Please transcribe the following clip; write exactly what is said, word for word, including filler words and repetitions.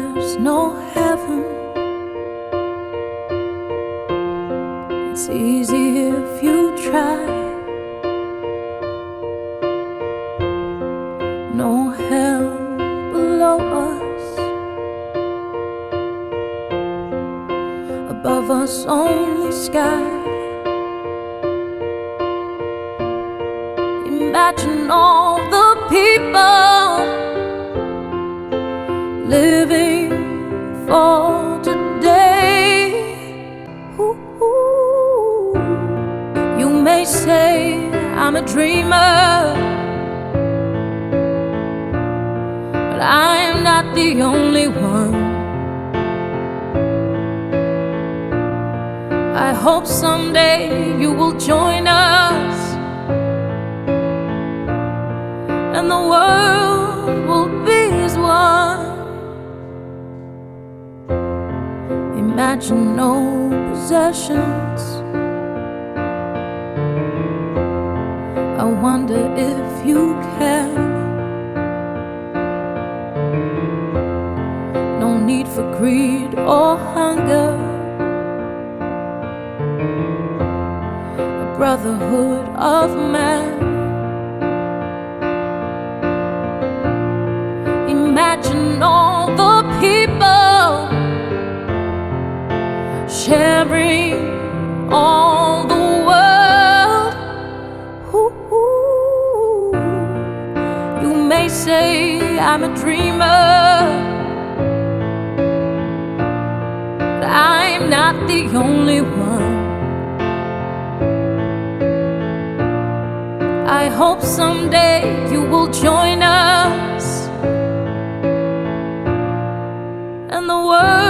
there's no heaven. It's easy if you try. No hell below us, above us only sky. Imagine all the people living for today. Ooh, ooh. You may say I'm a dreamer, but I am not the only one. I hope someday you will join us, and the world will be as one. Imagine no possessions. I wonder if you can. No need for greed or hunger. A brotherhood of man. Imagine all the people sharing all the world. Ooh, ooh. You may say I'm a dreamer, but I'm not the only one. I hope someday you will join us, and the world